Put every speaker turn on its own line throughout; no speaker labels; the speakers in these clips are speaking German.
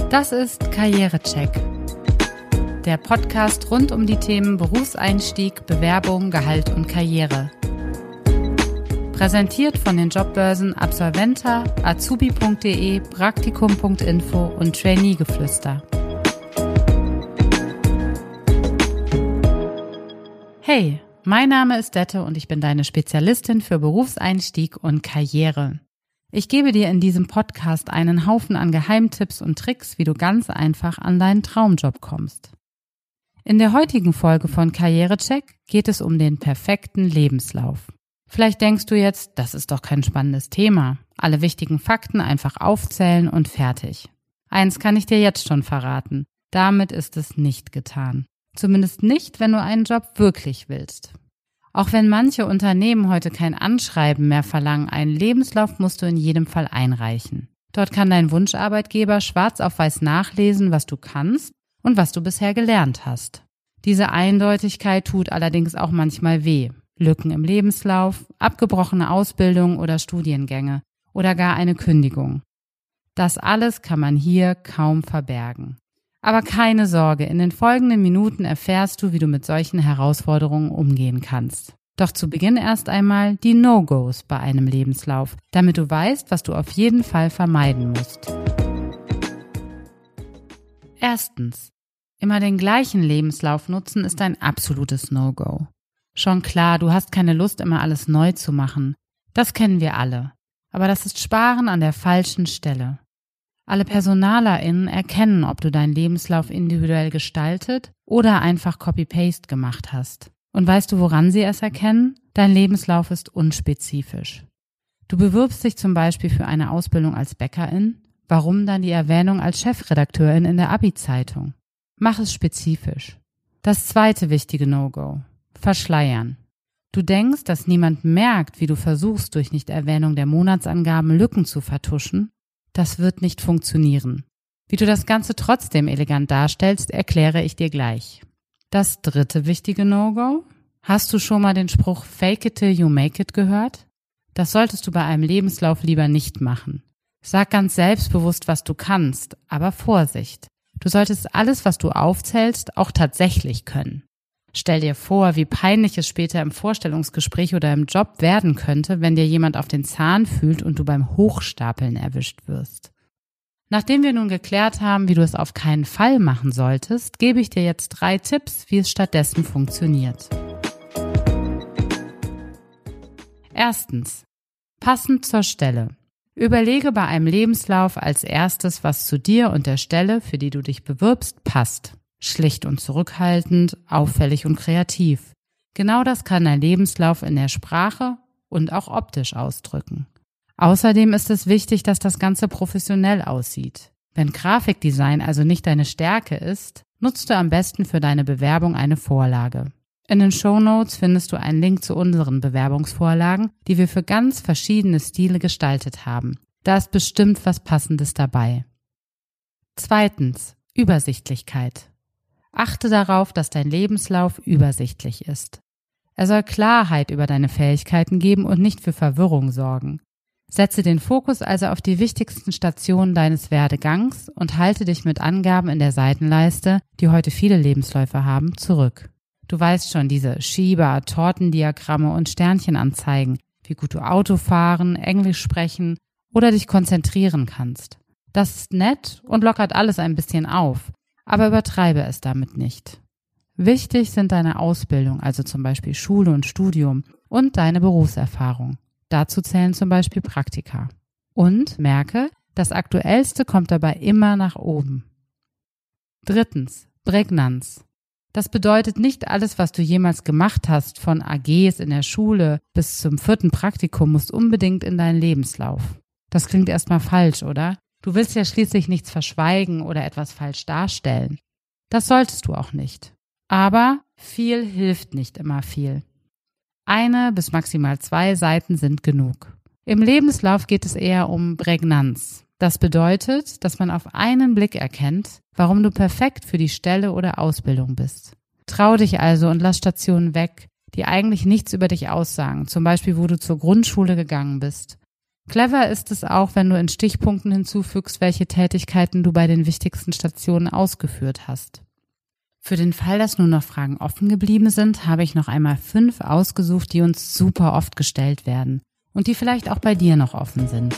Das ist Karrierecheck, der Podcast rund um die Themen Berufseinstieg, Bewerbung, Gehalt und Karriere. Präsentiert von den Jobbörsen Absolventa, azubi.de, praktikum.info und Trainee-Geflüster. Hey, mein Name ist Dette und ich bin deine Spezialistin für Berufseinstieg und Karriere. Ich gebe dir in diesem Podcast einen Haufen an Geheimtipps und Tricks, wie du ganz einfach an deinen Traumjob kommst. In der heutigen Folge von Karrierecheck geht es um den perfekten Lebenslauf. Vielleicht denkst du jetzt, das ist doch kein spannendes Thema. Alle wichtigen Fakten einfach aufzählen und fertig. Eins kann ich dir jetzt schon verraten. Damit ist es nicht getan. Zumindest nicht, wenn du einen Job wirklich willst. Auch wenn manche Unternehmen heute kein Anschreiben mehr verlangen, einen Lebenslauf musst du in jedem Fall einreichen. Dort kann dein Wunscharbeitgeber schwarz auf weiß nachlesen, was du kannst und was du bisher gelernt hast. Diese Eindeutigkeit tut allerdings auch manchmal weh. Lücken im Lebenslauf, abgebrochene Ausbildung oder Studiengänge oder gar eine Kündigung. Das alles kann man hier kaum verbergen. Aber keine Sorge, in den folgenden Minuten erfährst du, wie du mit solchen Herausforderungen umgehen kannst. Doch zu Beginn erst einmal die No-Gos bei einem Lebenslauf, damit du weißt, was du auf jeden Fall vermeiden musst. Erstens. Immer den gleichen Lebenslauf nutzen ist ein absolutes No-Go. Schon klar, du hast keine Lust, immer alles neu zu machen. Das kennen wir alle. Aber das ist Sparen an der falschen Stelle. Alle PersonalerInnen erkennen, ob du deinen Lebenslauf individuell gestaltet oder einfach Copy-Paste gemacht hast. Und weißt du, woran sie es erkennen? Dein Lebenslauf ist unspezifisch. Du bewirbst dich zum Beispiel für eine Ausbildung als Bäckerin. Warum dann die Erwähnung als Chefredakteurin in der Abi-Zeitung? Mach es spezifisch. Das zweite wichtige No-Go. Verschleiern. Du denkst, dass niemand merkt, wie du versuchst, durch Nichterwähnung der Monatsangaben Lücken zu vertuschen? Das wird nicht funktionieren. Wie du das Ganze trotzdem elegant darstellst, erkläre ich dir gleich. Das dritte wichtige No-Go? Hast du schon mal den Spruch Fake it till you make it gehört? Das solltest du bei einem Lebenslauf lieber nicht machen. Sag ganz selbstbewusst, was du kannst, aber Vorsicht. Du solltest alles, was du aufzählst, auch tatsächlich können. Stell dir vor, wie peinlich es später im Vorstellungsgespräch oder im Job werden könnte, wenn dir jemand auf den Zahn fühlt und du beim Hochstapeln erwischt wirst. Nachdem wir nun geklärt haben, wie du es auf keinen Fall machen solltest, gebe ich dir jetzt 3 Tipps, wie es stattdessen funktioniert. Erstens. Passend zur Stelle. Überlege bei einem Lebenslauf als erstes, was zu dir und der Stelle, für die du dich bewirbst, passt. Schlicht und zurückhaltend, auffällig und kreativ. Genau das kann dein Lebenslauf in der Sprache und auch optisch ausdrücken. Außerdem ist es wichtig, dass das Ganze professionell aussieht. Wenn Grafikdesign also nicht deine Stärke ist, nutzt du am besten für deine Bewerbung eine Vorlage. In den Shownotes findest du einen Link zu unseren Bewerbungsvorlagen, die wir für ganz verschiedene Stile gestaltet haben. Da ist bestimmt was Passendes dabei. Zweitens, Übersichtlichkeit. Achte darauf, dass dein Lebenslauf übersichtlich ist. Er soll Klarheit über deine Fähigkeiten geben und nicht für Verwirrung sorgen. Setze den Fokus also auf die wichtigsten Stationen deines Werdegangs und halte dich mit Angaben in der Seitenleiste, die heute viele Lebensläufe haben, zurück. Du weißt schon, diese Schieber, Tortendiagramme und Sternchenanzeigen, wie gut du Auto fahren, Englisch sprechen oder dich konzentrieren kannst. Das ist nett und lockert alles ein bisschen auf. Aber übertreibe es damit nicht. Wichtig sind deine Ausbildung, also zum Beispiel Schule und Studium, und deine Berufserfahrung. Dazu zählen zum Beispiel Praktika. Und merke, das Aktuellste kommt dabei immer nach oben. Drittens, Prägnanz. Das bedeutet nicht alles, was du jemals gemacht hast, von AGs in der Schule bis zum 4. Praktikum, muss unbedingt in deinen Lebenslauf. Das klingt erstmal falsch, oder? Du willst ja schließlich nichts verschweigen oder etwas falsch darstellen. Das solltest du auch nicht. Aber viel hilft nicht immer viel. 1 bis maximal 2 Seiten sind genug. Im Lebenslauf geht es eher um Prägnanz. Das bedeutet, dass man auf einen Blick erkennt, warum du perfekt für die Stelle oder Ausbildung bist. Trau dich also und lass Stationen weg, die eigentlich nichts über dich aussagen, zum Beispiel wo du zur Grundschule gegangen bist. Clever ist es auch, wenn du in Stichpunkten hinzufügst, welche Tätigkeiten du bei den wichtigsten Stationen ausgeführt hast. Für den Fall, dass nur noch Fragen offen geblieben sind, habe ich noch einmal 5 ausgesucht, die uns super oft gestellt werden und die vielleicht auch bei dir noch offen sind.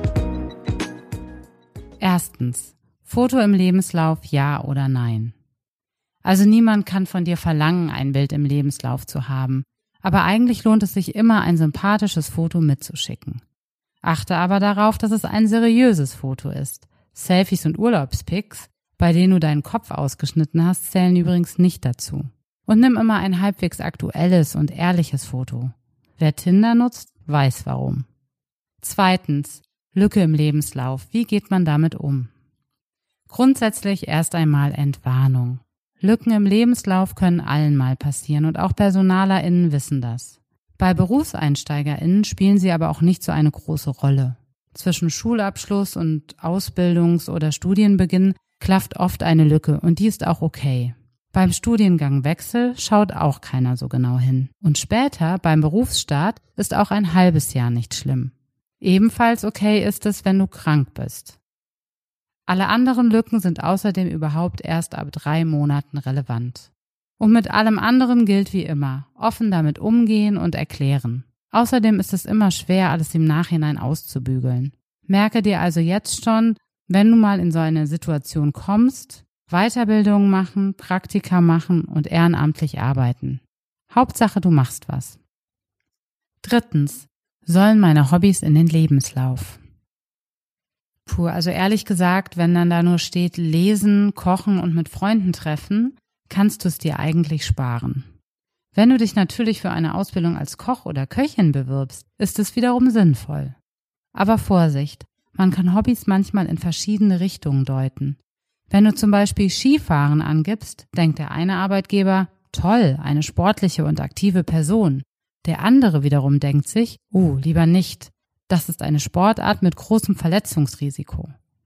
Erstens. Foto im Lebenslauf, ja oder nein? Also niemand kann von dir verlangen, ein Bild im Lebenslauf zu haben, aber eigentlich lohnt es sich immer, ein sympathisches Foto mitzuschicken. Achte aber darauf, dass es ein seriöses Foto ist. Selfies und Urlaubspics, bei denen du deinen Kopf ausgeschnitten hast, zählen übrigens nicht dazu. Und nimm immer ein halbwegs aktuelles und ehrliches Foto. Wer Tinder nutzt, weiß warum. Zweitens, Lücke im Lebenslauf. Wie geht man damit um? Grundsätzlich erst einmal Entwarnung. Lücken im Lebenslauf können allen mal passieren und auch PersonalerInnen wissen das. Bei BerufseinsteigerInnen spielen sie aber auch nicht so eine große Rolle. Zwischen Schulabschluss und Ausbildungs- oder Studienbeginn klafft oft eine Lücke und die ist auch okay. Beim Studiengangwechsel schaut auch keiner so genau hin. Und später, beim Berufsstart, ist auch ein halbes Jahr nicht schlimm. Ebenfalls okay ist es, wenn du krank bist. Alle anderen Lücken sind außerdem überhaupt erst ab 3 Monaten relevant. Und mit allem anderen gilt wie immer, offen damit umgehen und erklären. Außerdem ist es immer schwer, alles im Nachhinein auszubügeln. Merke dir also jetzt schon, wenn du mal in so eine Situation kommst, Weiterbildung machen, Praktika machen und ehrenamtlich arbeiten. Hauptsache, du machst was. Drittens, sollen meine Hobbys in den Lebenslauf? Also ehrlich gesagt, wenn dann da nur steht, lesen, kochen und mit Freunden treffen, kannst du es dir eigentlich sparen. Wenn du dich natürlich für eine Ausbildung als Koch oder Köchin bewirbst, ist es wiederum sinnvoll. Aber Vorsicht, man kann Hobbys manchmal in verschiedene Richtungen deuten. Wenn du zum Beispiel Skifahren angibst, denkt der eine Arbeitgeber, toll, eine sportliche und aktive Person. Der andere wiederum denkt sich, lieber nicht. Das ist eine Sportart mit großem Verletzungsrisiko.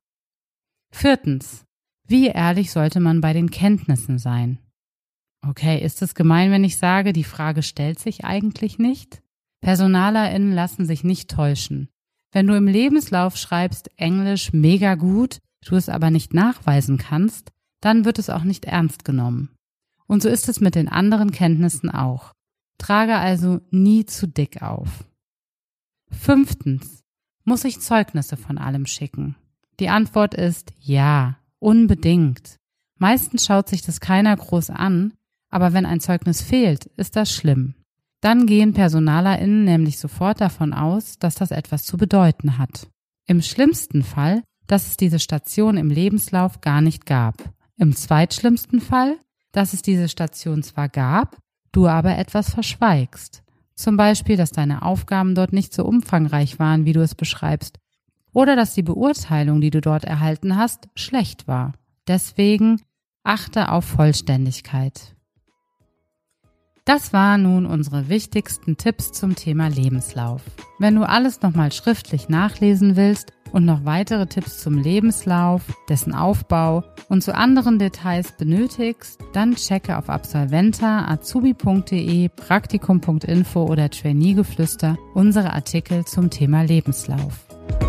Viertens. Wie ehrlich sollte man bei den Kenntnissen sein? Okay, ist es gemein, wenn ich sage, die Frage stellt sich eigentlich nicht? PersonalerInnen lassen sich nicht täuschen. Wenn du im Lebenslauf schreibst, Englisch mega gut, du es aber nicht nachweisen kannst, dann wird es auch nicht ernst genommen. Und so ist es mit den anderen Kenntnissen auch. Trage also nie zu dick auf. Fünftens. Muss ich Zeugnisse von allem schicken? Die Antwort ist ja, unbedingt. Meistens schaut sich das keiner groß an, aber wenn ein Zeugnis fehlt, ist das schlimm. Dann gehen PersonalerInnen nämlich sofort davon aus, dass das etwas zu bedeuten hat. Im schlimmsten Fall, dass es diese Station im Lebenslauf gar nicht gab. Im zweitschlimmsten Fall, dass es diese Station zwar gab, du aber etwas verschweigst. Zum Beispiel, dass deine Aufgaben dort nicht so umfangreich waren, wie du es beschreibst. Oder dass die Beurteilung, die du dort erhalten hast, schlecht war. Deswegen achte auf Vollständigkeit. Das waren nun unsere wichtigsten Tipps zum Thema Lebenslauf. Wenn du alles nochmal schriftlich nachlesen willst und noch weitere Tipps zum Lebenslauf, dessen Aufbau und zu anderen Details benötigst, dann checke auf Absolventa, azubi.de, praktikum.info oder Trainee-Geflüster unsere Artikel zum Thema Lebenslauf.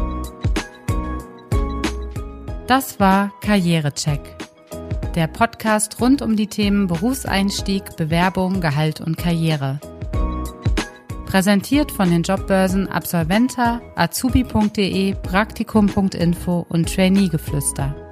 Das war Karrierecheck, der Podcast rund um die Themen Berufseinstieg, Bewerbung, Gehalt und Karriere. Präsentiert von den Jobbörsen Absolventa, azubi.de, praktikum.info und Trainee-Geflüster.